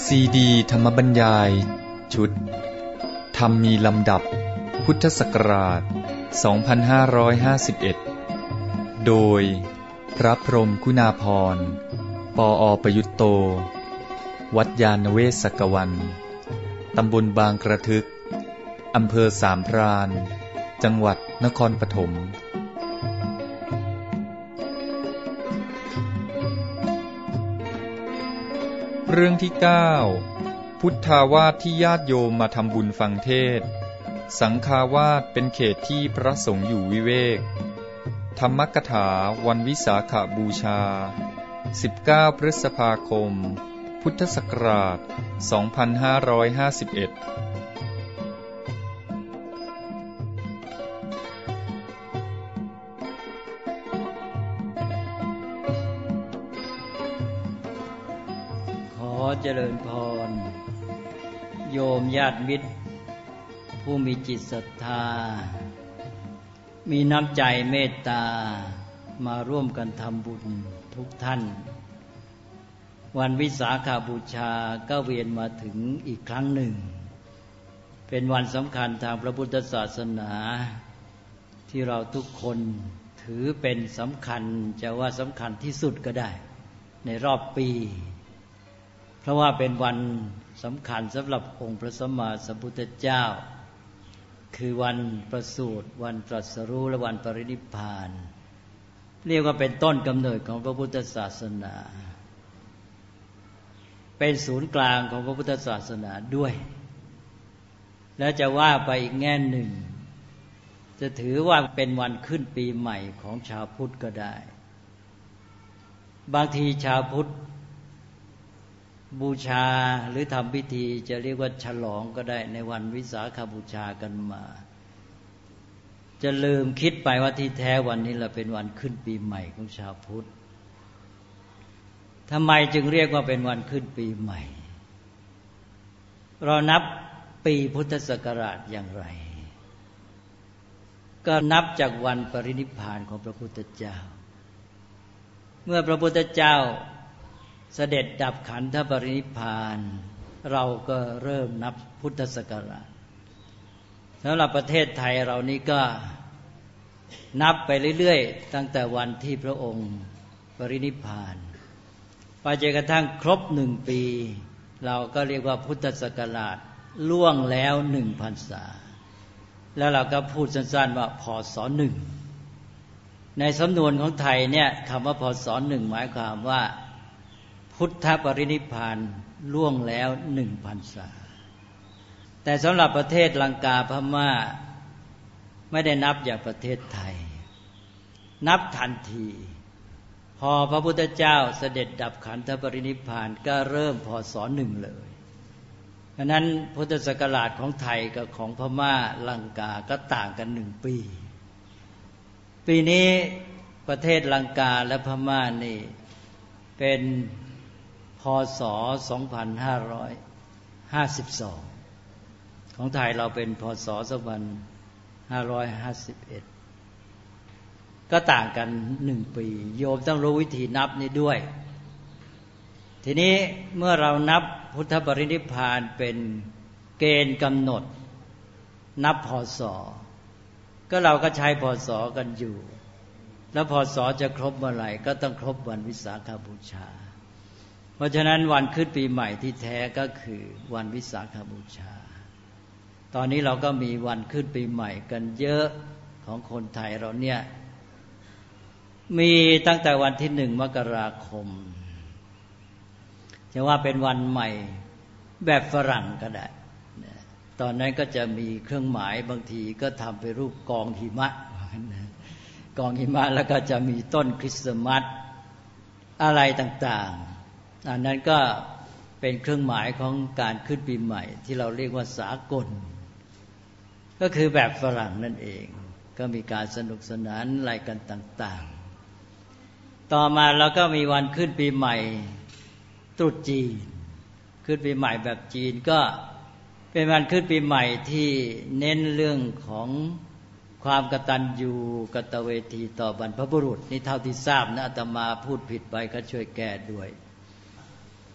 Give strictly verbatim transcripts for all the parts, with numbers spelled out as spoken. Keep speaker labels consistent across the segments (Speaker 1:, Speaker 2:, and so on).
Speaker 1: ซีดีธรรมบรรยายชุดธรรมมีลำดับพุทธศักราชสองพันห้าร้อยห้าสิบเอ็ดโดยพระพรหมคุณาภรณ์ปอ.ประยุตโตวัดยานเวศกวันตำบลบางกระทึกอำเภอสามพรานจังหวัดนครปฐมเรื่องที่เก้าพุทธาวาสที่ญาติโยมมาทำบุญฟังเทศน์สังฆาวาสเป็นเขตที่พระสงฆ์อยู่วิเวกธรรมกถาวันวิสาขบูชาสิบเก้าพฤษภาคมพุทธศักราชสองพันห้าร้อยห้าสิบเอ็ด
Speaker 2: เจริญพรโยมญาติมิตรผู้มีจิตศรัทธามีน้ำใจเมตตามาร่วมกันทำบุญทุกท่านวันวิสาขบูชาก็เวียนมาถึงอีกครั้งหนึ่งเป็นวันสำคัญทางพระพุทธศาสนาที่เราทุกคนถือเป็นสำคัญจะว่าสำคัญที่สุดก็ได้ในรอบปีเพราะว่าเป็นวันสำคัญสำหรับองค์พระสัมมาสัมพุทธเจ้าคือวันประสูติวันตรัสรู้และวันปรินิพพานเรียกว่าเป็นต้นกำเนิดของพระพุทธศาสนาเป็นศูนย์กลางของพระพุทธศาสนาด้วยและจะว่าไปอีกแง่หนึ่งจะถือว่าเป็นวันขึ้นปีใหม่ของชาวพุทธก็ได้บางทีชาวพุทธบูชาหรือทำพิธีจะเรียกว่าฉลองก็ได้ในวันวิสาขบูชากันมาจะลืมคิดไปว่าที่แท้วันนี้แหละเป็นวันขึ้นปีใหม่ของชาวพุทธทำไมจึงเรียกว่าเป็นวันขึ้นปีใหม่เรานับปีพุทธศักราชอย่างไรก็นับจากวันปรินิพพานของพระพุทธเจ้าเมื่อพระพุทธเจ้าเสด็จดับขันธปรินิพพานเราก็เริ่มนับพุทธศักราชสำหรับประเทศไทยเรานี้ก็นับไปเรื่อยๆตั้งแต่วันที่พระองค์ปรินิพพานไปจนกระทั่งครบหนึ่งปีเราก็เรียกว่าพุทธศักราชล่วงแล้วหนึ่งพรรษาแล้วเราก็พูดสั้นๆว่าพศหนึ่งในสำนวนของไทยเนี่ยคำว่าพศหนึ่งหมายความว่าพุทธปรินิพพานล่วงแล้วหนึ่งพรรษาแต่สำหรับประเทศลังกาพม่าไม่ได้นับอย่างประเทศไทยนับทันทีพอพระพุทธเจ้าเสด็จดับขันธปรินิพพานก็เริ่มพศหนึ่งเลยเพราะนั้นพุทธศักราชของไทยกับของพม่าลังกาก็ต่างกันหนึ่งปีปีนี้ประเทศลังกาและพม่านี่เป็นพ.ศ. สองพันห้าร้อยห้าสิบสองของไทยเราเป็นพ.ศ. สองพันห้าร้อยห้าสิบเอ็ดก็ต่างกันหนึ่งปีโยมต้องรู้วิธีนับนี้ด้วยทีนี้เมื่อเรานับพุทธปรินิพพานเป็นเกณฑ์กำหนดนับพ.ศ. ก็เราก็ใช้พ.ศ. กันอยู่แล้วพ.ศ. จะครบเมื่อไหร่ก็ต้องครบวันวิสาขบูชาเพราะฉะนั้นวันขึ้นปีใหม่ที่แท้ก็คือวันวิสาขบูชาตอนนี้เราก็มีวันขึ้นปีใหม่กันเยอะของคนไทยเราเนี่ยมีตั้งแต่วันที่หนึ่งมกราคมจะว่าเป็นวันใหม่แบบฝรั่งก็ได้ตอนนั้นก็จะมีเครื่องหมายบางทีก็ทำเป็นรูปกองหิมะกองหิมะแล้วก็จะมีต้นคริสต์มาสอะไรต่างๆอันนั้นก็เป็นเครื่องหมายของการขึ้นปีใหม่ที่เราเรียกว่าสากลก็คือแบบฝรั่งนั่นเองก็มีการสนุกสนานอะไรกันต่างๆต่อมาเราก็มีวันขึ้นปีใหม่ตรุษจีนขึ้นปีใหม่แบบจีนก็เป็นวันขึ้นปีใหม่ที่เน้นเรื่องของความกตัญญูกตเวทีต่อบรรพบุรุษนี่เท่าที่ทราบนะอาตมาพูดผิดไปก็ช่วยแก้ด้วย พ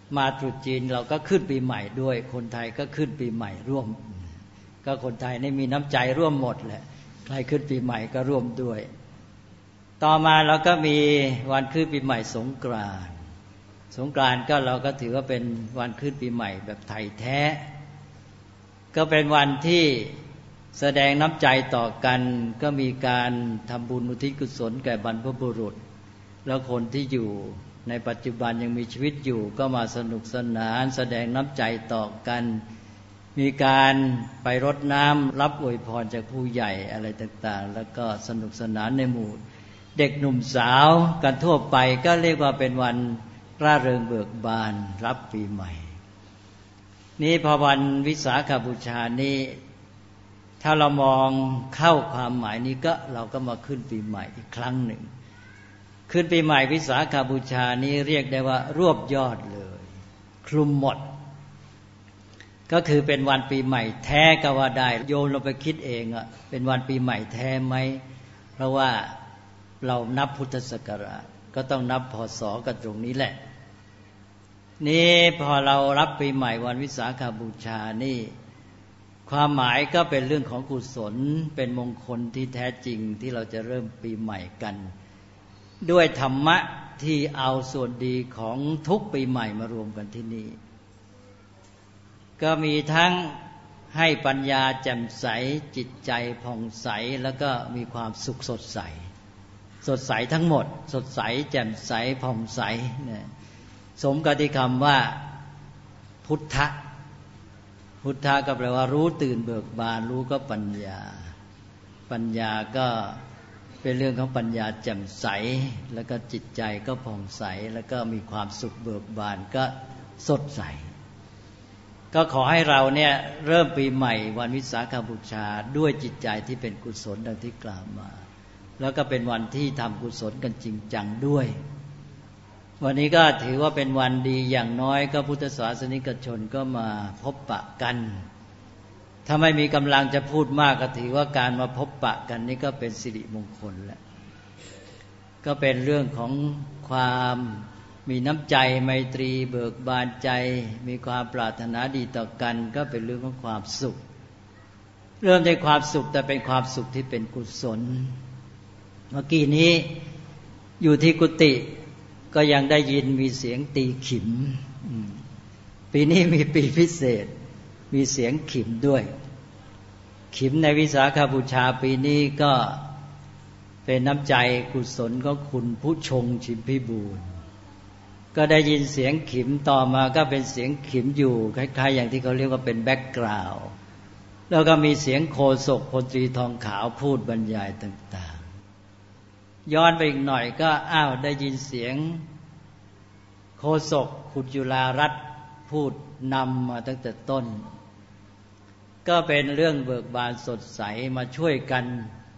Speaker 2: มาตรุษจีนเราก็ขึ้นปีใหม่ด้วยคนไทยก็ขึ้นปีใหม่ร่วมก็คนไทยนี่มีน้ำใจร่วมหมดแหละใครขึ้นปีใหม่ก็ร่วมด้วยต่อมาเราก็มีวันขึ้นปีใหม่สงกรานต์สงกรานต์ก็เราก็ถือว่าเป็นวันขึ้นปีใหม่แบบไทยแท้ก็เป็นวันที่แสดงน้ำใจต่อกันก็มีการทำบุญอุทิศกุศลแก่บรรพบุรุษแล้วคนที่อยู่ในปัจจุบันยังมีชีวิตอยู่ก็มาสนุกสนานแสดงน้ำใจต่อกันมีการไปรดน้ำรับอวยพรจากผู้ใหญ่อะไรต่างๆแล้วก็สนุกสนานในหมู่เด็กหนุ่มสาวกันทั่วไปก็เรียกว่าเป็นวันร่าเริงเบิกบานรับปีใหม่นี้พอวันวิสาขบูชานี้ถ้าเรามองเข้าความหมายนี้ก็เราก็มาขึ้นปีใหม่อีกครั้งหนึ่งขึ้นปีใหม่วิสาขบูชานี้เรียกได้ว่ารวบยอดเลยคลุมหมดก็คือเป็นวันปีใหม่แท้ก็ว่าได้โยมเราไปคิดเองอ่ะเป็นวันปีใหม่แท้ไหมเพราะว่าเรานับพุทธศักราชก็ต้องนับพศกันตรงนี้แหละนี่พอเรารับปีใหม่วันวิสาขบูชานี่ความหมายก็เป็นเรื่องของกุศลเป็นมงคลที่แท้จริงที่เราจะเริ่มปีใหม่กันด้วยธรรมะที่เอาส่วนดีของทุกปีใหม่มารวมกันที่นี่ก็มีทั้งให้ปัญญาแจ่มใสจิตใจผ่องใสแล้วก็มีความสุขสดใสสดใสทั้งหมดสดใสแจ่มใสผ่องใสเนี่ยสมกับที่คำว่าพุทธะพุทธะก็แปลว่ารู้ตื่นเบิกบานรู้ก็ปัญญาปัญญาก็เป็นเรื่องของปัญญาแจ่มใสแล้วก็จิตใจก็ผ่องใสแล้วก็มีความสุขเบิกบานก็สดใสก็ขอให้เราเนี่ยเริ่มปีใหม่วันวิสาขบูชาด้วยจิตใจที่เป็นกุศลดังที่กล่าวมาแล้วก็เป็นวันที่ทำกุศลกันจริงจังด้วยวันนี้ก็ถือว่าเป็นวันดีอย่างน้อยก็พุทธศาสนิกชนก็มาพบปะกันถ้าไม่มีกำลังจะพูดมากก็ถือว่าการมาพบปะกันนี่ก็เป็นสิริมงคลแหละก็เป็นเรื่องของความมีน้ำใจไมตรีเบิกบานใจมีความปรารถนาดีต่อกันก็เป็นเรื่องของความสุขเริ่มจากความสุขแต่เป็นความสุขที่เป็นกุศลเมื่อกี้นี้อยู่ที่กุฏิก็ยังได้ยินมีเสียงตีขิมปีนี้มีปีพิเศษมีเสียงขิมด้วยขิมในวิสาขบูชาปีนี้ก็เป็นน้ำใจกุศลของคุณผู้ชงชิมพิบูลก็ได้ยินเสียงขิมต่อมาก็เป็นเสียงขิมอยู่คล้ายๆอย่างที่เขาเรียกว่าเป็นแบ็กกราวด์แล้วก็มีเสียงโฆษกพลตรีทองขาวพูดบรรยายต่างๆย้อนไปอีกหน่อยก็อ้าวได้ยินเสียงโฆษกคุณจุฬารัตน์พูดนำมาตั้งแต่ต้นก็เป็นเรื่องเบิกบานสดใสมาช่วยกัน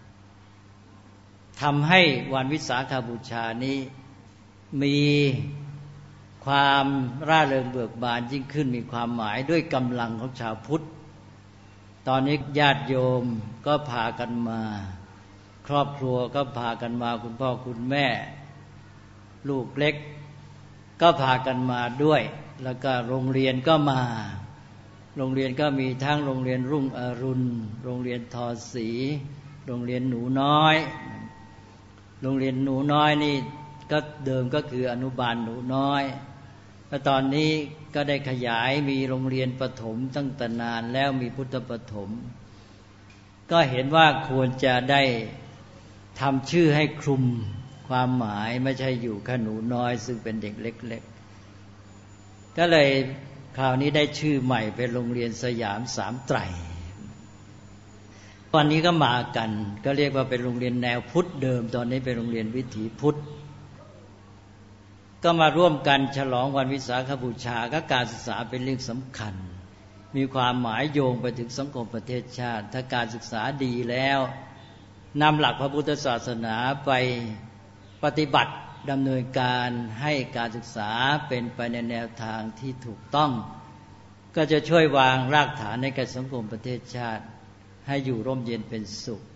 Speaker 2: ทำให้วันวิสาขบูชานี้มีความร่าเริงเบิกบานยิ่งขึ้นมีความหมายด้วยกำลังของชาวพุทธตอนนี้ญาติโยมก็พากันมาครอบครัวก็พากันมาคุณพ่อคุณแม่ลูกเล็กก็พากันมาด้วยแล้วก็โรงเรียนก็มาโรงเรียนก็มีทั้งโรงเรียนรุ่งอรุณโรงเรียนทอศรีโรงเรียนหนูน้อยโรงเรียนหนูน้อยนี่ก็เดิมก็คืออนุบาลหนูน้อยแล้วตอนนี้ก็ได้ขยายมีโรงเรียนประถมตั้งแต่นานแล้วมีพุทธประถมก็เห็นว่าควรจะได้ทำชื่อให้คลุมความหมายไม่ใช่อยู่แค่หนูน้อยซึ่งเป็นเด็กเล็กๆก็เลยคราวนี้ได้ชื่อใหม่เป็นโรงเรียนสยามสามไตรวันนี้ก็มากันก็เรียกว่าเป็นโรงเรียนแนวพุทธเดิมตอนนี้เป็นโรงเรียนวิถีพุทธก็มาร่วมกันฉลองวันวิสาขบูชาก็การศึกษาเป็นเรื่องสำคัญมีความหมายโยงไปถึงสังคมประเทศชาติถ้าการศึกษาดีแล้วนำหลักพระพุทธศาสนาไปปฏิบัติดำเนินการให้การศึกษาเป็นไปในแนวทางที่ถูกต้องก็จะช่วยวางรากฐานในการสังคมประเทศชาติให้อยู่ร่มเย็นเป็นสุข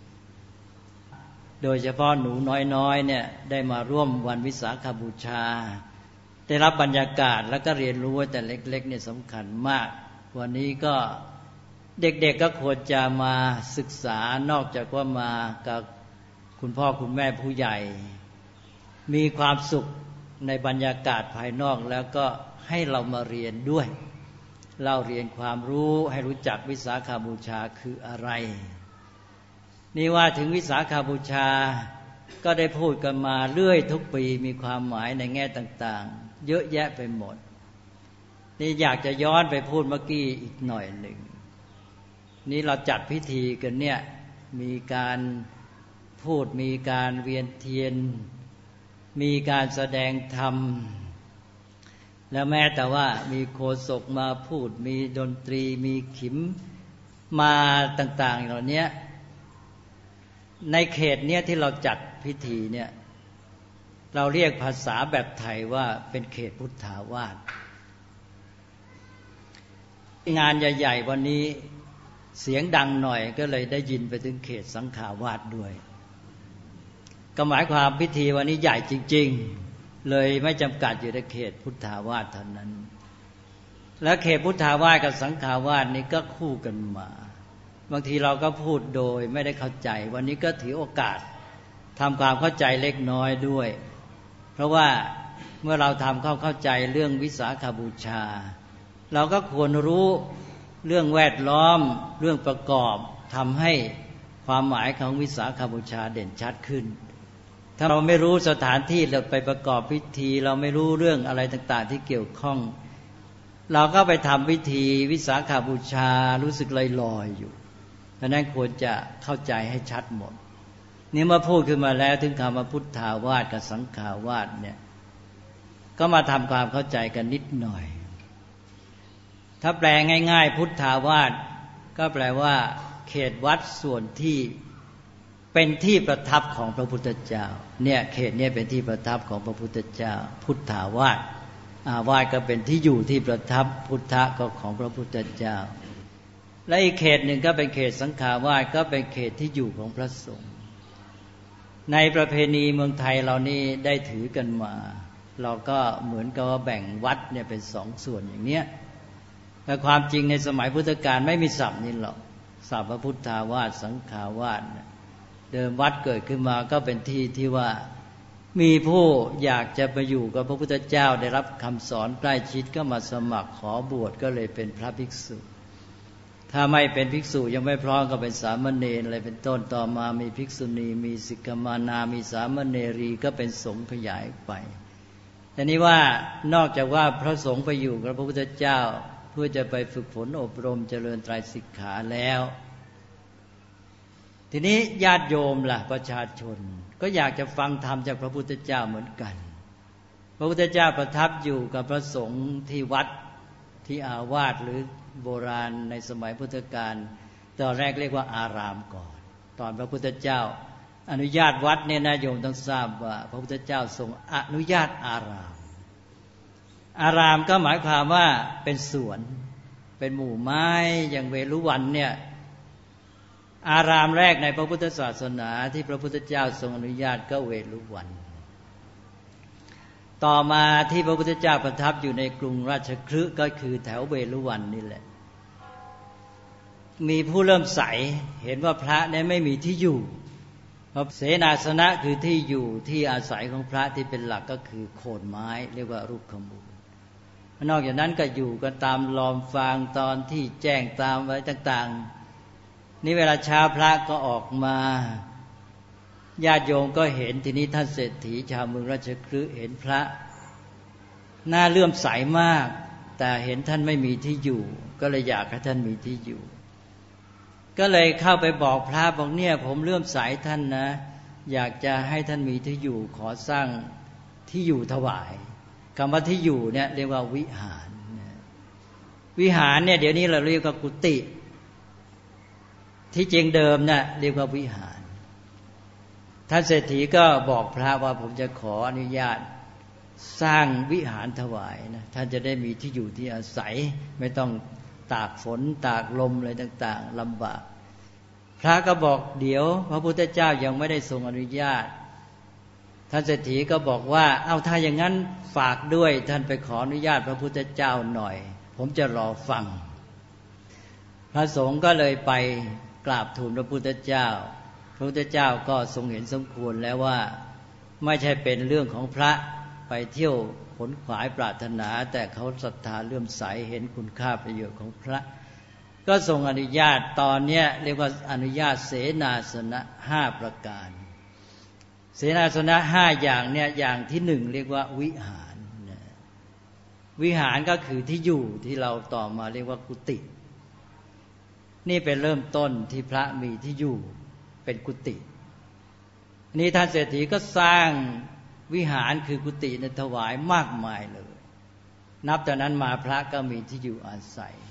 Speaker 2: โดยเฉพาะหนูน้อยๆเนี่ยได้มาร่วมวันวิสาขบูชาได้รับบรรยากาศแล้วก็เรียนรู้แต่เล็กๆเนี่ยสำคัญมากวันนี้ก็เด็กๆก็ควรจะมาศึกษานอกจากว่ามากับคุณพ่อคุณแม่ผู้ใหญ่มีความสุขในบรรยากาศภายนอกแล้วก็ให้เรามาเรียนด้วยเราเรียนความรู้ให้รู้จักวิสาขบูชาคืออะไรนี่ว่าถึงวิสาขบูชาก็ได้พูดกันมาเรื่อยทุกปีมีความหมายในแง่ต่างๆเยอะแยะไปหมดนี่อยากจะย้อนไปพูดเมื่อกี้อีกหน่อยหนึ่งนี่เราจัดพิธีกันเนี่ยมีการพูดมีการเวียนเทียนมีการแสดงธรรมแล้วแม้แต่ว่ามีโฆษกมาพูดมีดนตรีมีขิมมาต่างๆเหล่านี้ในเขตเนี้ยที่เราจัดพิธีเนี่ยเราเรียกภาษาแบบไทยว่าเป็นเขตพุทธาวาสงานใหญ่ๆวันนี้เสียงดังหน่อยก็เลยได้ยินไปถึงเขตสังขาวาสด้วยก็หมายความพิธีวันนี้ใหญ่จริงๆเลยไม่จำกัดอยู่ในเขตพุทธาวาสเท่านั้นและเขตพุทธาวาสกับสังขาวาสนี้ก็คู่กันมาบางทีเราก็พูดโดยไม่ได้เข้าใจวันนี้ก็ถือโอกาสทำความเข้าใจเล็กน้อยด้วยเพราะว่าเมื่อเราทำความเข้าใจเรื่องวิสาขบูชาเราก็ควรรู้เรื่องแวดล้อมเรื่องประกอบทำให้ความหมายของวิสาขบูชาเด่นชัดขึ้นถ้าเราไม่รู้สถานที่เราไปประกอบพิธีเราไม่รู้เรื่องอะไรต่างๆที่เกี่ยวข้องเราก็ไปทำพิธีวิสาขบูชารู้สึกลอยๆอยู่เพราะนั้นควรจะเข้าใจให้ชัดหมดนี่มาพูดขึ้นมาแล้วถึงคำว่าพุทธาวาสกับสังขาวาสเนี่ยก็มาทำความเข้าใจกันนิดหน่อยถ้าแปลง่ายๆพุทธาวาสก็แปลว่าเขตวัดส่วนที่เป็นที่ประทับของพระพุทธเจ้าเนี่ยเขตนี้เป็นที่ประทับของพระพุทธเจ้าพุทธาวาสอาวาสก็เป็นที่อยู่ที่ประทับพุทธะก็ของพระพุทธเจ้าและอีกเขตหนึ่งก็เป็นเขตสังขาวาสก็เป็นเขตที่อยู่ของพระสงฆ์ในประเพณีเมืองไทยเรานี่ได้ถือกันมาเราก็เหมือนกับว่าแบ่งวัดเนี่ยเป็นสองส่วนอย่างเนี้ยแต่ความจริงในสมัยพุทธกาลไม่มีศัพท์นี้หรอกศัพท์พระพุทธาวาสสังขาวาสเดิมวัดเกิดขึ้นมาก็เป็นที่ที่ว่ามีผู้อยากจะไปอยู่กับพระพุทธเจ้าได้รับคำสอนใกล้ชิดก็มาสมัครขอบวชก็เลยเป็นพระภิกษุถ้าไม่เป็นภิกษุยังไม่พร้อมก็เป็นสามเณรอะไรเป็นต้นต่อมามีภิกษุณีมีสิกขมานามีสามเณรีก็เป็นสงฆ์ขยายไปแต่นี้ว่านอกจากว่าพระสงฆ์ไปอยู่กับพระพุทธเจ้าเพื่อจะไปฝึกฝนอบรมเจริญไตรสิกขาแล้วทีนี้ญาติโยมล่ะประชาชนก็อยากจะฟังธรรมจากพระพุทธเจ้าเหมือนกันพระพุทธเจ้าประทับอยู่กับพระสงฆ์ที่วัดที่อาวาสหรือโบราณในสมัยพุทธกาลตอนแรกเรียกว่าอารามก่อนตอนพระพุทธเจ้าอนุญาตวัดเนี่ยนะโยมต้องทราบว่าพระพุทธเจ้าทรงอนุญาตอารามอารามก็หมายความว่าเป็นสวนเป็นหมู่ไม้อย่างเวรุวันเนี่ยอารามแรกในพระพุทธศาสนาที่พระพุทธเจ้าทรงอนุญาตก็เวรุวันต่อมาที่พระพุทธเจ้าประทับอยู่ในกรุงราชคฤห์ก็คือแถวเวรุวันนี่แหละมีผู้เริ่มใสเห็นว่าพระเนี่ยไม่มีที่อยู่เพราะเสนาสนะคือที่อยู่ที่อาศัยของพระที่เป็นหลักก็คือโคนไม้เรียกว่ารูปขมูลนอกจากนั้นก็อยู่กันตามลอมฟางตอนที่แจ้งตามไว้ต่างๆนี่เวลาเช้าพระก็ออกมาญาติโยมก็เห็นทีนี้ท่านเศรษฐีชาวเมืองราชคฤห์เห็นพระหน้าเลื่อมใสมากแต่เห็นท่านไม่มีที่อยู่ก็เลยอยากให้ท่านมีที่อยู่ก็เลยเข้าไปบอกพระบอกเนี่ยผมเลื่อมใสท่านนะอยากจะให้ท่านมีที่อยู่ขอสร้างที่อยู่ถวายคำว่าที่อยู่เนี่ยเรียกว่าวิหารวิหารเนี่ยเดี๋ยวนี้เราเรียกว่ากุฏิที่จริงเดิมเนี่ยเรียกว่าวิหารท่านเศรษฐีก็บอกพระว่าผมจะขออนุญาตสร้างวิหารถวายนะท่านจะได้มีที่อยู่ที่อาศัยไม่ต้องตากฝนตากลมอะไรต่างๆลำบากพระก็บอกเดี๋ยวพระพุทธเจ้ายังไม่ได้ทรงอนุญาตท่านเศรษฐีก็บอกว่าเอาถ้าอย่างนั้นฝากด้วยท่านไปขออนุญาตพระพุทธเจ้าหน่อยผมจะรอฟังพระสงฆ์ก็เลยไปกราบทูลพระพุทธเจ้าพระพุทธเจ้าก็ทรงเห็นสมควรแล้วว่าไม่ใช่เป็นเรื่องของพระไปเที่ยวขนขวายปรารถนาแต่เขาศรัทธาเลื่อมใสเห็นคุณค่าประโยชน์ของพระก็ทรงอนุญาตตอนนี้เรียกว่าอนุญาตเสนาสนะห้าประการเสนาสนะห้าอย่างเนี่ยอย่างที่หนึ่งเรียกว่าวิหารวิหารก็คือที่อยู่ที่เราต่อมาเรียกว่ากุฏินี่เป็นเริ่มต้นที่พระมีที่อยู่เป็นกุฏินี่ท่านเศรษฐีก็สร้างวิหารคือกุฏิในถวายมากมายเลยนับแต่นั้นมาพระก็มีที่อยู่อาศัย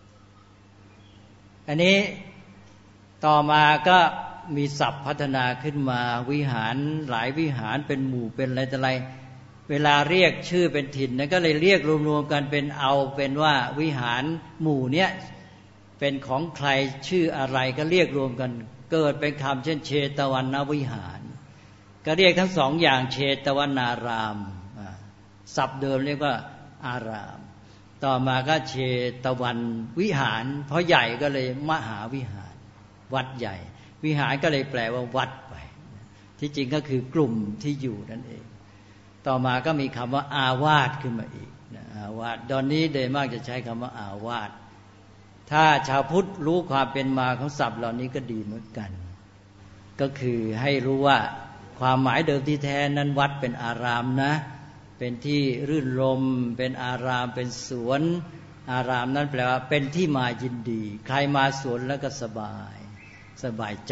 Speaker 2: อันนี้ต่อมาก็มีศัพท์พัฒนาขึ้นมาวิหารหลายวิหารเป็นหมู่เป็นอะไรต่ออะไรเวลาเรียกชื่อเป็นถิ่นนั้นก็เลยเรียกรวมๆกันเป็นเอาเป็นว่าวิหารหมู่เนี้ยเป็นของใครชื่ออะไรก็เรียกรวมกันเกิดเป็นคำเช่นเชตวันนวิหารก็เรียกทั้งสองอย่างเชตวนารามศัพท์เดิมเรียกว่าอารามต่อมาก็เชตวันวิหารเพราะใหญ่ก็เลยมหาวิหารวัดใหญ่วิหารก็เลยแปลว่าวัดไปที่จริงก็คือกลุ่มที่อยู่นั่นเองต่อมาก็มีคำว่าอาวาสขึ้นมาอีกอาวาสตอนนี้โดยมากจะใช้คำว่าอาวาสถ้าชาวพุทธรู้ความเป็นมาของศัพท์เหล่านี้ก็ดีเหมือนกันก็คือให้รู้ว่าความหมายเดิมที่แท้นั้นวัดเป็นอารามนะเป็นที่รื่นรมเป็นอารามเป็นสวนอารามนั้นแปลว่าเป็นที่มายินดีใครมาสวนแล้วก็สบายสบายใจ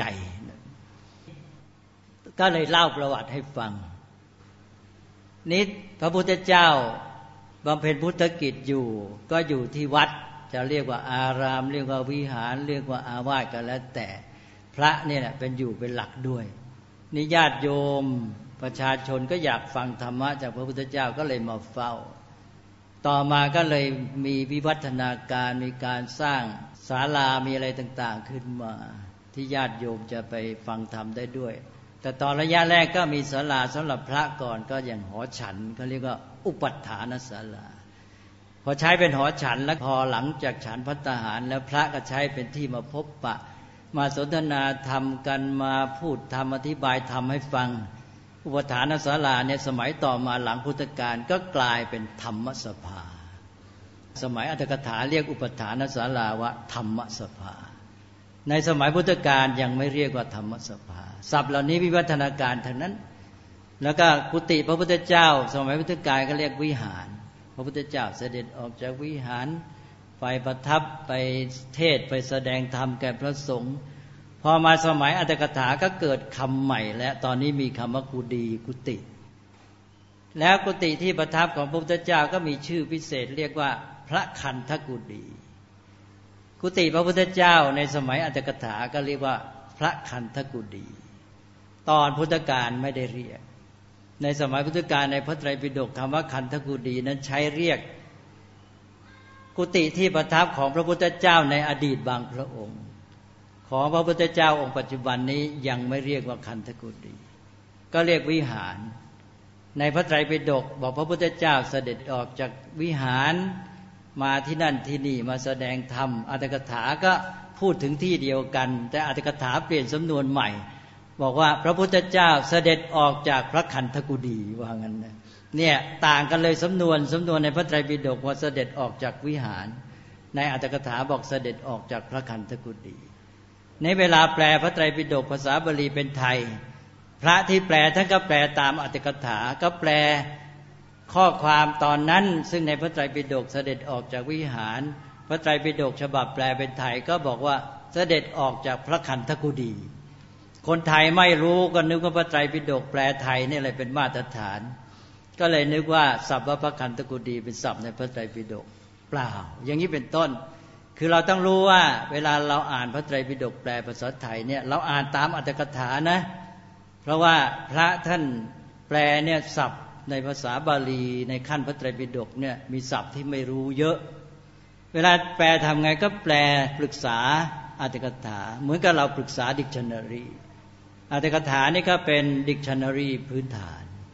Speaker 2: ก็เลยเล่าประวัติให้ฟังนิดพระพุทธเจ้าบำเพ็ญพุทธกิจอยู่ก็อยู่ที่วัดจะเรียกว่าอารามเรียกว่าวิหารเรียกว่าอาวาสก็แล้วแต่พระเนี่ยเป็นอยู่เป็นหลักด้วยนิญาติโยมประชาชนก็อยากฟังธรรมะจากพระพุทธเจ้าก็เลยมาเฝ้าต่อมาก็เลยมีวิวัฒนาการมีการสร้างศาลามีอะไรต่างๆขึ้นมาที่ญาติโยมจะไปฟังธรรมได้ด้วยแต่ตอนระยะแรกก็มีศาลาสำหรับพระก่อนก็อย่างหอฉันเขาเรียกว่าอุปัฏฐานศาลาพอใช้เป็นหอฉันแล้วพอหลังจากฉันภัตตาหารแล้วพระก็ใช้เป็นที่มาพบปะมาสนทนาธรรมกันมาพูดธรรมอธิบายธรรมให้ฟังอุปทานศาลาเนี่ยสมัยต่อมาหลังพุทธกาลก็กลายเป็นธรรมสภาสมัยอัตถกถาเรียกอุปทานศาลาว่าธรรมสภาในสมัยพุทธกาลยังไม่เรียกว่าธรรมสภาศัพท์เหล่านี้วิวัฒนาการทั้งนั้นแล้วก็กุฏิพระพุทธเจ้าสมัยพุทธกาลก็เรียกวิหารพระพุทธเจ้าเสด็จออกจากวิหารไปประทับไปเทศไปแสดงธรรมแก่พระสงฆ์พอมาสมัยอัตถกถาก็เกิดคำใหม่และตอนนี้มีคำว่ากุฎีกุฏิแล้วกุฏิที่ประทับของพระพุทธเจ้าก็มีชื่อพิเศษเรียกว่าพระคันธกุฎีกุฏิพระพุทธเจ้าในสมัยอัตถกถาก็เรียกว่าพระคันธกุฎีตอนพุทธกาลไม่ได้เรียกในสมัยพุทธกาลในพระไตรปิฎกคำว่าคันธกุฎีนั้นใช้เรียกกุฏิที่ประทับของพระพุทธเจ้าในอดีตบางพระองค์ของพระพุทธเจ้าองค์ปัจจุบันนี้ยังไม่เรียกว่าคันธกุฎีก็เรียกวิหารในพระไตรปิฎกบอกพระพุทธเจ้าเสด็จออกจากวิหารมาที่นั่นที่นี่มาแสดงธรรมอรรถกถาก็พูดถึงที่เดียวกันแต่อรรถกถาเปลี่ยนสำนวนใหม่บอกว่าพระพุทธเจ้าเสด็จออกจากพระคันธกุฎีว่างั้นนะเนี่ยต่างกันเลยสำนวนสำนวนในพระไตรปิฎกว่าเสด็จออกจากวิหารในอรรถกถาบอกเสด็จออกจากพระคันธกุฎีในเวลาแปลพระไตรปิฎกภาษาบาลีเป็นไทยพระที่แปลท่านก็แปลตามอรรถกถาก็แปลข้อความตอนนั้นซึ่งในพระไตรปิฎกเสด็จออกจากวิหารพระไตรปิฎกฉบับแปลเป็นไทยก็บอกว่าเสด็จออกจากพระคันธกุฎีคนไทยไม่รู้ก็นึกว่าพระไตรปิฎกแปลไทยนี่อะไรเป็นมาตรฐานก็เลยนึกว่าศัพท์ว่าพระคันธกุฎีเป็นศัพท์ในพระไตรปิฎกเปล่าอย่างนี้เป็นต้นคือเราต้องรู้ว่าเวลาเราอ่านพระไตรปิฎกแปลภาษาไทยเนี่ยเราอ่านตามอรรถกถานะเพราะว่าพระท่านแปลเนี่ยศัพท์ในภาษาบาลีในขั้นพระไตรปิฎกเนี่ยมีศัพท์ที่ไม่รู้เยอะเวลาแปลทำไงก็แปลปรึกษาอรรถกถาเหมือนกับเราปรึกษาดิกชันนารีอรรถกถานี่ก็เป็นดิกชันนารีพื้นฐาน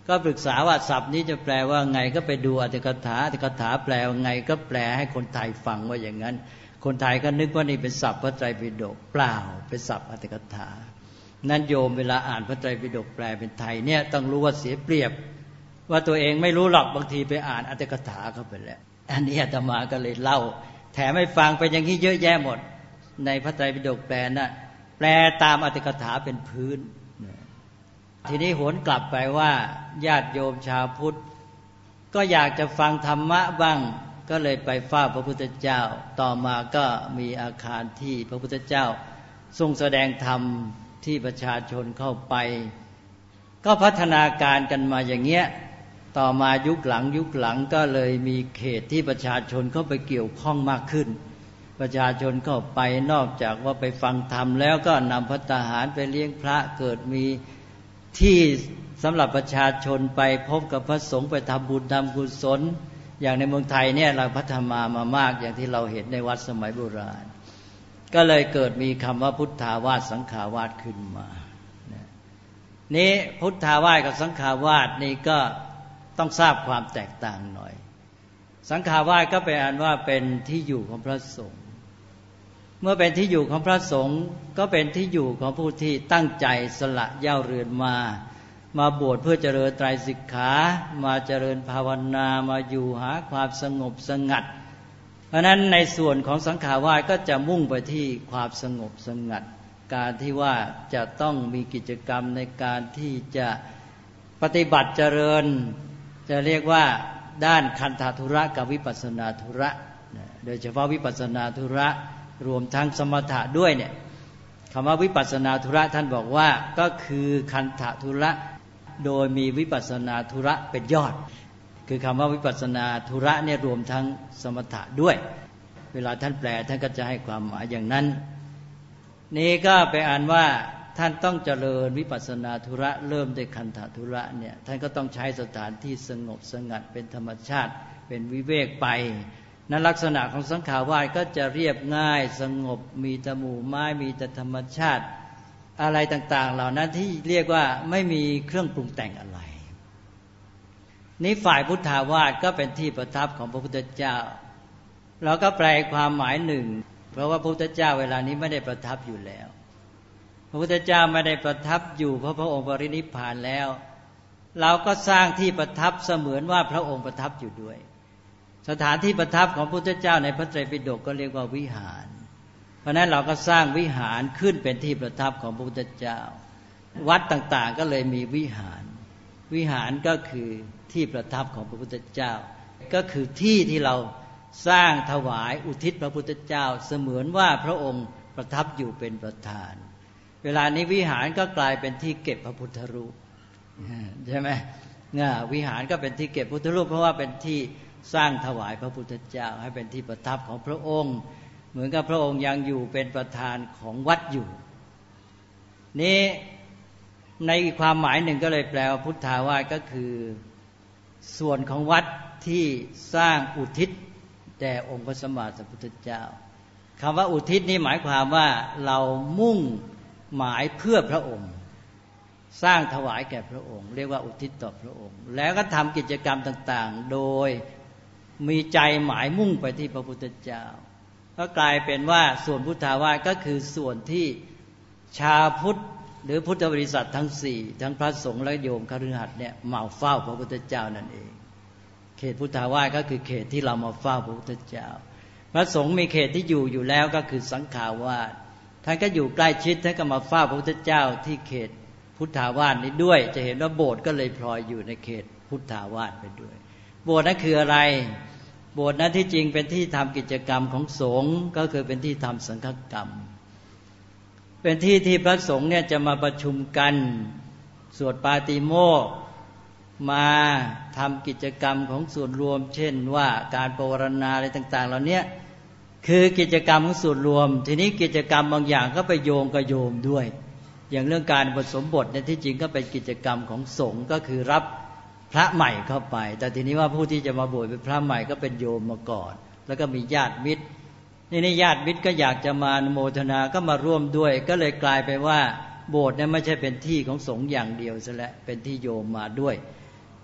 Speaker 2: ก็ปรึกษาว่าศัพท์นี้จะแปลว่าไงก็ไปดูอรรถกถาอรรถกถาแปลว่าไงก็แปลให้คนไทยฟังว่าอย่างนั้นคนไทยก็นึกว่านี่เป็นศัพท์พระไตรปิฎกเปล่าเป็นศัพท์อรรถกถานั้นโยมเวลาอ่านพระไตรปิฎกแปลเป็นไทยเนี่ยต้องรู้ว่าเสียเปรียบว่าตัวเองไม่รู้หรอกบางทีไปอ่านอรรถกถาเข้าไปแล้วอันนี้อาตมาก็เลยเล่าแถมให้ฟังเป็นอย่างนี้เยอะแยะหมดในพระไตรปิฎกแปลน่ะแปลตามอรรถกถาเป็นพื้นทีนี้หวนกลับไปว่าญาติโยมชาวพุทธก็อยากจะฟังธรรมะบ้างก็เลยไปเฝ้าพระพุทธเจ้าต่อมาก็มีอาคารที่พระพุทธเจ้าทรงแสดงธรรมที่ประชาชนเข้าไปก็พัฒนาการกันมาอย่างเงี้ยต่อมายุคหลังยุคหลังก็เลยมีเขตที่ประชาชนเข้าไปเกี่ยวข้องมากขึ้นประชาชนเข้าไปนอกจากว่าไปฟังธรรมแล้วก็นำภัตตาหารไปเลี้ยงพระเกิดมีที่สำหรับประชาชนไปพบกับพระสงฆ์ไปทำบุญทำกุศลอย่างในเมืองไทยเนี่ยเราพัฒนามามากอย่างที่เราเห็นในวัดสมัยโบราณก็เลยเกิดมีคำว่าพุทธาวาสสังฆาวาสขึ้นมานี้พุทธาวาสกับสังฆาวาสนี่ก็ต้องทราบความแตกต่างหน่อยสังฆาวาสก็เป็นอันว่าเป็นที่อยู่ของพระสงฆ์เมื่อเป็นที่อยู่ของพระสงฆ์ก็เป็นที่อยู่ของผู้ที่ตั้งใจสละเหย้าเรือนมามาบวชเพื่อเจริญไตรสิกขามาเจริญภาวนามาอยู่หาความสงบสงัดเพราะนั้นในส่วนของสังฆาวาสก็จะมุ่งไปที่ความสงบสงัดการที่ว่าจะต้องมีกิจกรรมในการที่จะปฏิบัติเจริญจะเรียกว่าด้านคันธธุระกับวิปัสสนาธุระโดยเฉพาะวิปัสสนาธุระรวมทั้งสมถะด้วยเนี่ยคำว่าวิปัสสนาธุระท่านบอกว่าก็คือคันธธุระโดยมีวิปัสสนาธุระเป็นยอดคือคำว่าวิปัสสนาธุระเนี่ยรวมทั้งสมถะด้วยเวลาท่านแปลท่านก็จะให้ความหมายอย่างนั้นนี่ก็ไปอ่านว่าท่านต้องเจริญวิปัสสนาธุระเริ่มด้วยคันธธุระเนี่ยท่านก็ต้องใช้สถานที่สงบสงัดเป็นธรรมชาติเป็นวิเวกไปนั้นลักษณะของสังฆาวาสก็จะเรียบง่ายสงบมีแต่หมู่ไม้มีแต่ธรรมชาติอะไรต่างๆเหล่านั้นที่เรียกว่าไม่มีเครื่องปรุงแต่งอะไรนี้ฝ่ายพุทธาวาสก็เป็นที่ประทับของพระพุทธเจ้าเราก็แปลความหมายหนึ่งเพราะว่าพระพุทธเจ้าเวลานี้ไม่ได้ประทับอยู่แล้วพระพุทธเจ้าไม่ได้ประทับอยู่เพราะพระองค์ปรินิพพานแล้วเราก็สร้างที่ประทับเสมือนว่าพระองค์ประทับอยู่ด้วยสถานที่ประทับของพระพุทธเจ้าในพระไตรปิฎกก็เรียกว่าวิหารเพราะนั้นเราก็สร้างวิหารขึ้นเป็นที่ประทับของพระพุทธเจ้าวัดต่างๆก็เลยมีวิหารวิหารก็คือที่ประทับของพระพุทธเจ้าก็คือที่ที่เราสร้างถวายอุทิศพระพุทธเจ้าเสมือนว่าพระองค์ประทับอยู่เป็นประธานเวลานี้วิหารก็กลายเป็นที่เก็บพระพุทธรูปใช่ไหมง่าวิหารก็เป็นที่เก็บพุทธรูปเพราะว่าเป็นที่สร้างถวายพระพุทธเจ้าให้เป็นที่ประทับของพระองค์เหมือนกับพระองค์ยังอยู่เป็นประธานของวัดอยู่นี้ในอีกความหมายหนึ่งก็เลยแปลว่าพุทธาวาสก็คือส่วนของวัดที่สร้างอุทิศแด่องค์พระสัมมาสัมพุทธเจ้าคำว่าอุทิศนี้หมายความว่าเรามุ่งหมายเพื่อพระองค์สร้างถวายแก่พระองค์เรียกว่าอุทิศต่อพระองค์แล้วก็ทำกิจกรรมต่างๆโดยมีใจหมายมุ่งไปที่พระพุทธเจ้าก็กลายเป็นว่าส่วนพุทธาวาสก็คือส่วนที่ชาวพุทธหรือพุทธบริษัททั้งสี่ทั้งพระสงฆ์และโยมคฤหัสถ์เนี่ยมาเฝ้าพระพุทธเจ้านั่นเองเขตพุทธาวาสก็คือเขตที่เรามาเฝ้าพระพุทธเจ้าพระสงฆ์มีเขตที่อยู่อยู่แล้วก็คือสังฆาวาสท่านก็อยู่ใกล้ชิดท่านก็มาเฝ้าพระพุทธเจ้าที่เขตพุทธาวาสนี้ด้วยจะเห็นว่าโบสถ์ก็เลยพลอยอยู่ในเขตพุทธาวาสไปด้วยโบสถ์นั้นคืออะไรโบสถ์นั้นที่จริงเป็นที่ทำกิจกรรมของสงฆ์ก็คือเป็นที่ทำสังฆกรรมเป็นที่ที่พระสงฆ์เนี่ยจะมาประชุมกันสวดปาติโมกข์มาทำกิจกรรมของส่วนรวมเช่นว่าการปวารณาอะไรต่างๆเหล่านี้คือกิจกรรมของส่วนรวมทีนี้กิจกรรมบางอย่างก็ไปโยงกับโยมด้วยอย่างเรื่องการอุปสมบทเนี่ยที่จริงก็เป็นกิจกรรมของสงฆ์ก็คือรับพระใหม่เข้าไปแต่ทีนี้ว่าผู้ที่จะมาบวชเป็นพระใหม่ก็เป็นโยมมาก่อนแล้วก็มีญาติมิตรนี่นี่ญาติมิตรก็อยากจะมาอนุโมทนาก็มาร่วมด้วยก็เลยกลายไปว่าโบสถ์เนี่ยไม่ใช่เป็นที่ของสงฆ์อย่างเดียวซะแล้วเป็นที่โยมมาด้วย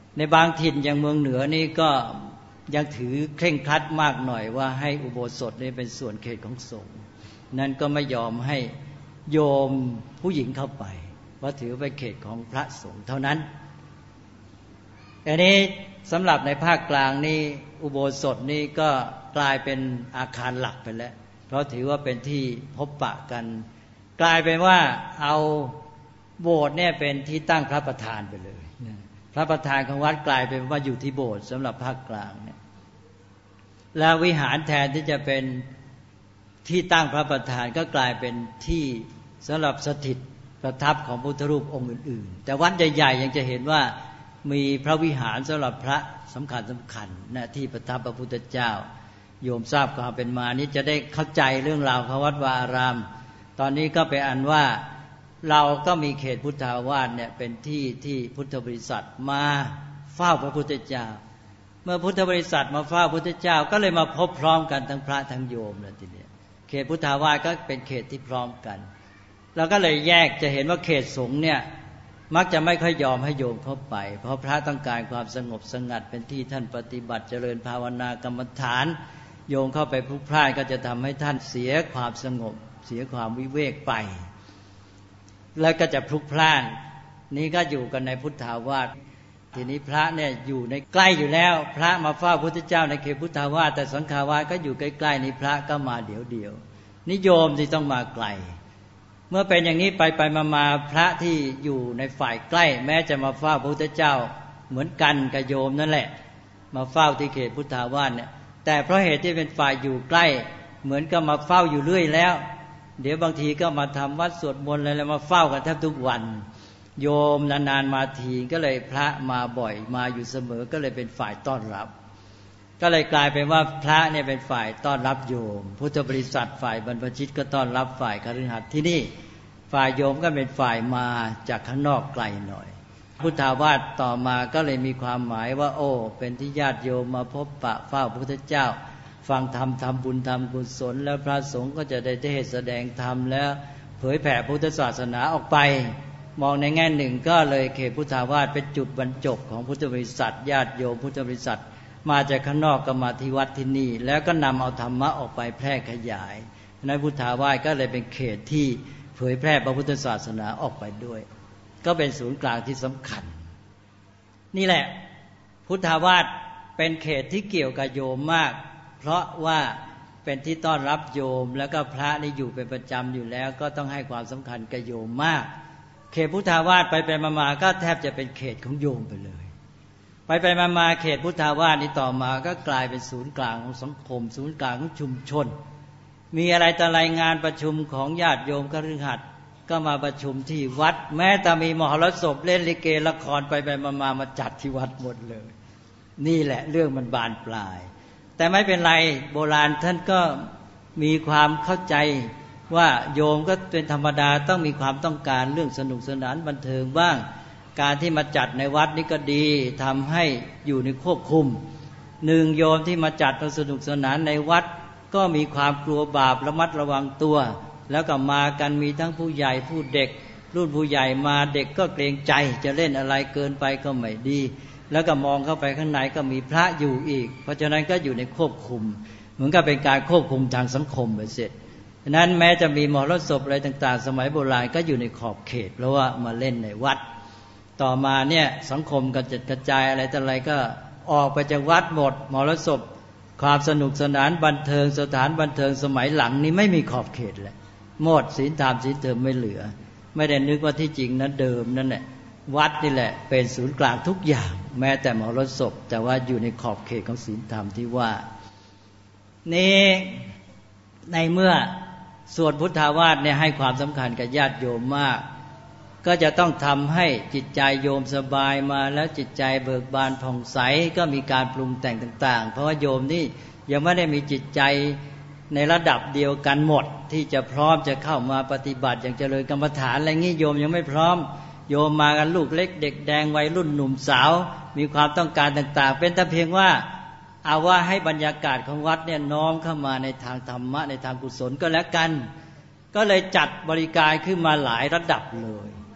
Speaker 2: ในบางถิ่นอย่างเมืองเหนือนี่ก็ยังถือเคร่งครัดมากหน่อยว่าให้อุโบสถนี่เป็นส่วนเขตของสงฆ์นั้นก็ไม่ยอมให้โยมผู้หญิงเข้าไปเพราะถือเป็นเขตของพระสงฆ์เท่านั้นอันนี้สำหรับในภาคกลางนี่อุโบสถนี่ก็กลายเป็นอาคารหลักไปแล้วเพราะถือว่าเป็นที่พบปะกันกลายเป็นว่าเอาโบสถ์เนี่ยเป็นที่ตั้งพระประธานไปเลยพระประธานของวัดกลายเป็นว่าอยู่ที่โบสถ์สำหรับภาคกลางเนี่ยแล้ววิหารแทนที่จะเป็นที่ตั้งพระประธานก็กลายเป็นที่สำหรับสถิตประทับของพุทธรูปองค์อื่นๆแต่วัดใหญ่ๆยังจะเห็นว่ามีพระวิหารสำหรับพระสำคัญสำคัญนะที่ประทับพระพุทธเจ้าโยมทราบความเป็นมานี้จะได้เข้าใจเรื่องราวของวัดวาอารามตอนนี้ก็เป็นอันว่าเราก็มีเขตพุทธาวาสเนี่ยเป็นที่ที่พุทธบริษัทมาเฝ้าพระพุทธเจ้าเมื่อพุทธบริษัทมาเฝ้าพระพุทธเจ้าก็เลยมาพบพร้อมกันทั้งพระทั้งโยมเลยทีเดียวเขตพุทธาวาสก็เป็นเขตที่พร้อมกันเราก็เลยแยกจะเห็นว่าเขตสงฆ์เนี่ยมักจะไม่ค่อยยอมให้โยมเข้าไปเพราะพระต้องการความสงบสงัดเป็นที่ท่านปฏิบัติเจริญภาวนากรรมฐานโยมเข้าไปพลุกพล่านก็จะทำให้ท่านเสียความสงบเสียความวิเวกไปแล้วก็จะพลุกพล่านนี้ก็อยู่กันในพุทธาวาสทีนี้พระเนี่ยอยู่ในใกล้อยู่แล้วพระมาเฝ้าพระพุทธเจ้าในเขตพุทธาวาสแต่สังฆาวาสก็อยู่ใกล้ๆนี้พระก็มาเดี๋ยวๆนิโยมที่ต้องมาไกลเมื่อเป็นอย่างนี้ไปไปมาๆพระที่อยู่ในฝ่ายใกล้แม้จะมาเฝ้าพระพุทธเจ้าเหมือนกันกับโยมนั่นแหละมาเฝ้าที่เขตพุทธาวาสเนี่ยแต่เพราะเหตุที่เป็นฝ่ายอยู่ใกล้เหมือนกับมาเฝ้าอยู่เรื่อยแล้วเดี๋ยวบางทีก็มาทำวัดสวดมนต์อะไรแล้วมาเฝ้ากันแทบทุกวันโยมนานๆมาทีก็เลยพระมาบ่อยมาอยู่เสมอก็เลยเป็นฝ่ายต้อนรับก็เลยกลายเป็นว่าพระเนี่ยเป็นฝ่ายต้อนรับโยมพุทธบริษัทฝ่ายบรรพชิตก็ต้อนรับฝ่ายคฤหัสถ์ที่นี่ฝ่ายโยมก็เป็นฝ่ายมาจากข้างนอกไกลหน่อยพุทธาวาสต่อมาก็เลยมีความหมายว่าโอ้เป็นที่ญาติโยมมาพบปะเฝ้าพระพุทธเจ้าฟังธรรมทำบุญทำกุศลแล้วพระสงฆ์ก็จะได้เทศแสดงธรรมแล้วเผยแผ่พุทธศาสนาออกไปมองในแง่หนึ่งก็เลยเขตพุทธาวาสเป็นจุดบรรจบของพุทธบริษัทญาติโยมพุทธบริษัทมาจากข้างนอกก็มาที่วัดที่นี่แล้วก็นำเอาธรรมะออกไปแพร่ขยายในพุทธาวาสก็เลยเป็นเขตที่เผยแพร่พระพุทธศาสนาออกไปด้วยก็เป็นศูนย์กลางที่สำคัญนี่แหละพุทธาวาสเป็นเขตที่เกี่ยวกับโยมมากเพราะว่าเป็นที่ต้อนรับโยมแล้วก็พระนี่อยู่เป็นประจำอยู่แล้วก็ต้องให้ความสำคัญกับโยมมากเขตพุทธาวาสไปไปมาๆก็แทบจะเป็นเขตของโยมไปเลยไปไปมาๆเขตพุทธาวาสนี้ต่อมาก็กลายเป็นศูนย์กลางของสังคมศูนย์กลางของชุมชนมีอะไรต่ออะไรงานประชุมของญาติโยมคฤหัสถ์ก็มาประชุมที่วัดแม้แต่มีมหรสพเล่นลิเกละครไปไปมาๆมาจัดที่วัดหมดเลยนี่แหละเรื่องมันบานปลายแต่ไม่เป็นไรโบราณท่านก็มีความเข้าใจว่าโยมก็เป็นธรรมดาต้องมีความต้องการเรื่องสนุกสนานบันเทิงบ้างการที่มาจัดในวัดนี่ก็ดีทำให้อยู่ในควบคุมหนึ่งโยมที่มาจัดสนุกสนานในวัดก็มีความกลัวบาประมัดระวังตัวแล้วก็มากันมีทั้งผู้ใหญ่ผู้เด็กรุ่นผู้ใหญ่มาเด็กก็เกรงใจจะเล่นอะไรเกินไปก็ไม่ดีแล้วก็มองเข้าไปข้างในก็มีพระอยู่อีกเพราะฉะนั้นก็อยู่ในควบคุมเหมือนกับเป็นการควบคุมทางสังคมไปเสร็จฉะนั้นแม้จะมีมหรสพอะไรต่างๆสมัยโบราณก็อยู่ในขอบเขตเพราะว่ามาเล่นในวัดต่อมาเนี่ยสังคมกระจัดกระจายอะไรต่ออะไรก็ออกไปจากวัดหมดมหรสพความสนุกสนานบันเทิงสถานบันเทิงสมัยหลังนี้ไม่มีขอบเขตเลยหมดศีลธรรมศีลธรรมไม่เหลือไม่ได้นึกว่าที่จริงนั้นเดิมนั่นแหละวัดนี่แหละเป็นศูนย์กลางทุกอย่างแม้แต่มหรสพแต่ว่าอยู่ในขอบเขตของศีลธรรมที่ว่านี่ในเมื่อสวดพุทธาวาสเนี่ยให้ความสำคัญกับญาติโยมมากก็จะต้องทำให้จิตใจโยมสบายมาแล้วจิตใจเบิกบานผ่องใสก็มีการปรุงแต่งต่างๆเพราะว่าโยมนี่ยังไม่ได้มีจิตใจในระดับเดียวกันหมดที่จะพร้อมจะเข้ามาปฏิบัติอย่างเจริญกรรมฐานอะไรงี้โยมยังไม่พร้อมโยมมากันลูกเล็กเด็กแดงวัยรุ่นหนุ่มสาวมีความต้องการต่างๆเป็นแต่เพียงว่าเอาว่าให้บรรยากาศของวัดเนี่ยน้อมเข้ามาในทางธรรมะในทางกุศลก็แล้วกันก็เลยจัดบริการขึ้นมาหลายระดับเลยพ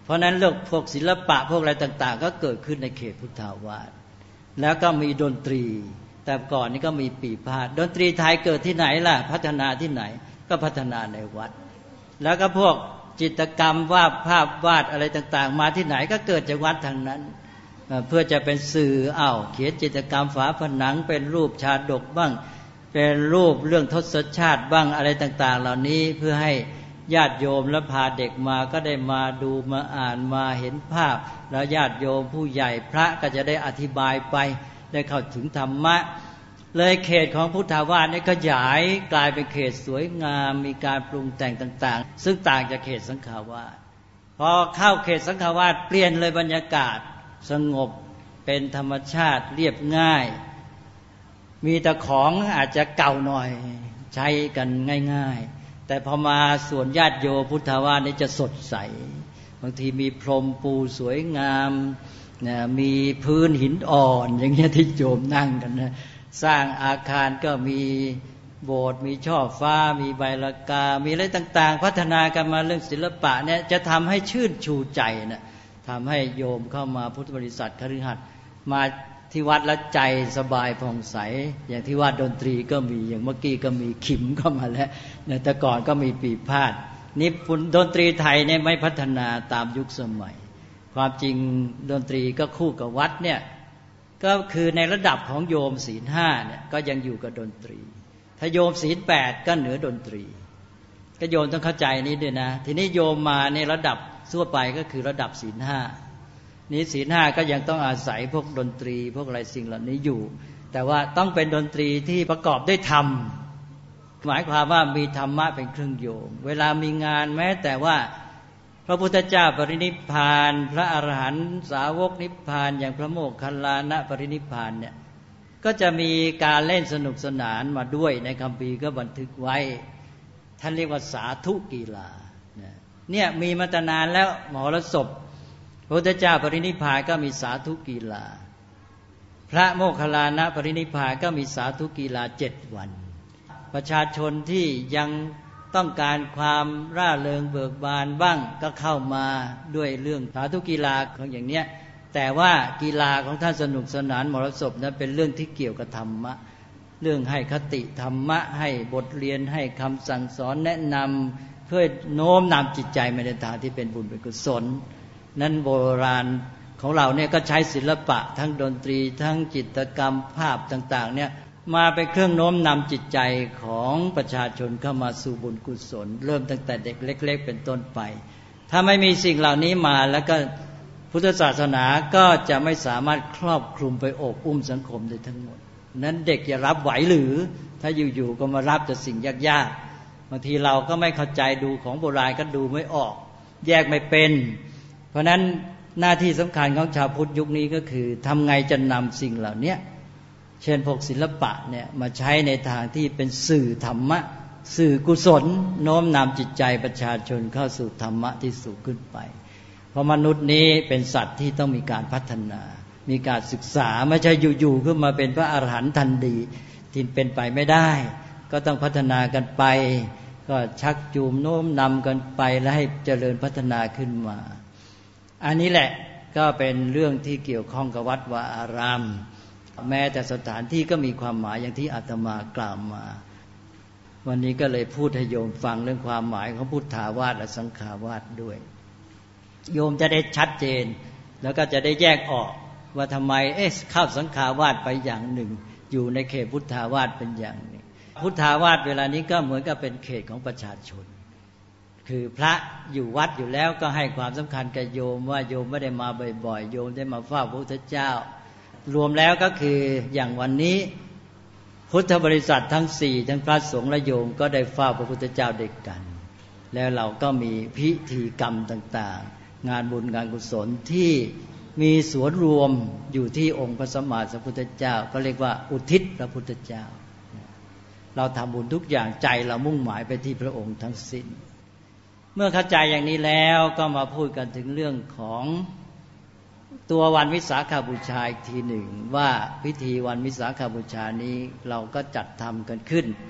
Speaker 2: เพราะนั้นเรื่องพวกศิลปะพวกอะไรต่างๆก็เกิดขึ้นในเขตพุทธาวาสแล้วก็มีดนตรีแต่ก่อนนี้ก็มีปีพาทย์ดนตรีไทยเกิดที่ไหนล่ะพัฒนาที่ไหนก็พัฒนาในวัดแล้วก็พวกจิตรกรรมวาดภาพวาดอะไรต่างๆมาที่ไหนก็เกิดจากวัดทางนั้นเพื่อจะเป็นสื่ออ้าวเขียนจิตรกรรมฝาผนังเป็นรูปชาดกบ้างเป็นรูปเรื่องทศชาติบ้างอะไรต่างๆเหล่านี้เพื่อให้ญาติโยมและพาเด็กมาก็ได้มาดูมาอ่านมาเห็นภาพแล้วญาติโยมผู้ใหญ่พระก็จะได้อธิบายไปได้เข้าถึงธรรมะเลยเขตของพุทธาวาสนี่ขยายกลายเป็นเขตสวยงามมีการปรุงแต่งต่างๆซึ่งต่างจากเขตสังฆาวาสพอเข้าเขตสังฆาวาสเปลี่ยนเลยบรรยากาศสงบเป็นธรรมชาติเรียบง่ายมีแต่ของอาจจะเก่าหน่อยใช้กันง่ายๆแต่พอมาส่วนญาติโยมพุทธาวาสนี่จะสดใสบางทีมีพรมปูสวยงามนะมีพื้นหินอ่อนอย่างเงี้ยที่โยมนั่งกันนะสร้างอาคารก็มีโบสถ์มีช่อฟ้ามีใบละกามีอะไรต่างๆพัฒนากันมาเรื่องศิลปะเนี่ยจะทำให้ชื่นชูใจนะทำให้โยมเข้ามาพุทธบริษัทคฤหัสถ์มาที่วัดแล้วใจสบายผ่องใสอย่างที่ว่าดนตรีก็มีอย่างเมื่อกี้ก็มีขิมเข้ามาแล้วแต่ก่อนก็มีปีพาทย์นี่ดนตรีไทยเนี่ยไม่พัฒนาตามยุคสมัยความจริงดนตรีก็คู่กับวัดเนี่ยก็คือในระดับของโยมศีลห้าเนี่ยก็ยังอยู่กับดนตรีถ้าโยมศีลแปดก็เหนือดนตรีก็โยมต้องเข้าใจนี้ด้วยนะทีนี้โยมมาในระดับทั่วไปก็คือระดับศีลห้านี้ศีลห้าก็ยังต้องอาศัยพวกดนตรีพวกอะไรสิ่งเหล่านี้อยู่แต่ว่าต้องเป็นดนตรีที่ประกอบด้วยธรรมหมายความว่ามีธรรมะเป็นเครื่องโยงเวลามีงานแม้แต่ว่าพระพุทธเจ้าปรินิพพานพระอรหันต์สาวกนิพพานอย่างพระโมคคัลลานะปรินิพพานเนี่ยก็จะมีการเล่นสนุกสนานมาด้วยในคัมภีร์ก็บันทึกไว้ท่านเรียกว่าสาธุกีฬาเนี่ยมีมาตั้งนานแล้วมหรสพพระพุทธเจ้าปรินิพพานก็มีสาธุกีฬาพระโมคคัลลานะปรินิพพานก็มีสาธุกีฬาเจ็ดวันประชาชนที่ยังต้องการความร่าเริงเบิกบานบ้างก็เข้ามาด้วยเรื่องสาธุกีฬาของอย่างเนี้ยแต่ว่ากีฬาของท่านสนุกสนานมหรสพนั้นเป็นเรื่องที่เกี่ยวกับธรรมะเรื่องให้คติธรรมะให้บทเรียนให้คำสั่งสอนแนะนำเพื่อโน้มนำจิตใจไปในทางที่เป็นบุญเป็นกุศลนั้นโบราณของเราเนี่ยก็ใช้ศิลปะทั้งดนตรีทั้งจิตรกรรมภาพต่างๆเนี่ยมาเป็นเครื่องโน้มนำจิตใจของประชาชนเข้ามาสู่บุญกุศลเริ่มตั้งแต่เด็กเล็กๆเป็นต้นไปถ้าไม่มีสิ่งเหล่านี้มาแล้วก็พุทธศาสนาก็จะไม่สามารถครอบคลุมไปโอบอุ้มสังคมได้ทั้งหมดนั้นเด็กจะรับไหวหรือถ้าอยู่ๆก็มารับแต่สิ่งยากๆบางทีเราก็ไม่เข้าใจดูของโบราณก็ดูไม่ออกแยกไม่เป็นเพราะนั้นหน้าที่สำคัญของชาวพุทธยุคนี้ก็คือทำไงจะนำสิ่งเหล่านี้เช่นพวกศิลปะเนี่ยมาใช้ในทางที่เป็นสื่อธรรมะสื่อกุศลโน้มนำจิตใจประชาชนเข้าสู่ธรรมะที่สูงขึ้นไปเพราะมนุษย์นี้เป็นสัตว์ที่ต้องมีการพัฒนามีการศึกษาไม่ใช่อยู่ๆขึ้นมาเป็นพระอรหันต์ทันทีที่เป็นไปไม่ได้ก็ต้องพัฒนากันไปก็ชักจูงโน้มนำกันไปและให้เจริญพัฒนาขึ้นมาอันนี้แหละก็เป็นเรื่องที่เกี่ยวข้องกับวัดวาอารามแม้แต่สถานที่ก็มีความหมายอย่างที่อาตมากล่าวมาวันนี้ก็เลยพูดให้โยมฟังเรื่องความหมายของพุทธาวาสและสังฆาวาสด้วยโยมจะได้ชัดเจนแล้วก็จะได้แยกออกว่าทำไมเอ๊ะเข้าสังฆาวาสไปอย่างหนึ่งอยู่ในเขตพุทธาวาสเป็นอย่างหนึ่งพุทธาวาสเวลานี้ก็เหมือนกับเป็นเขตของประชาชนคือพระอยู่วัดอยู่แล้วก็ให้ความสำคัญกับโยมว่าโยมไม่ได้มาบ่อยๆโยมได้มาเฝ้าพระพุทธเจ้ารวมแล้วก็คืออย่างวันนี้พุทธบริษัททั้งสี่ทั้งพระสงฆ์และโยมก็ได้เฝ้าพระพุทธเจ้าด้วยกันแล้วเราก็มีพิธีกรรมต่างๆงานบุญงานกุศลที่มีส่วนรวมอยู่ที่องค์พระสัมมาสัมพุทธเจ้าก็เรียกว่าอุทิศพระพุทธเจ้าเราทำบุญทุกอย่างใจเรามุ่งหมายไปที่พระองค์ทั้งสิ้นเมื่อเข้าใจอย่างนี้แล้วก็มาพูดกันถึงเรื่องของตัววันวิสาขบูชาอีกทีหนึ่งว่าพิธีวันวิสาขบูชานี้เราก็จัดทำกันขึ้น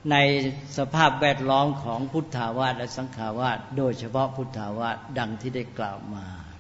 Speaker 2: ในสภาพแวดล้อมของพุทธาวาสและสังฆาวาสโดยเฉพาะพุทธาวาสดังที่ได้กล่าวมา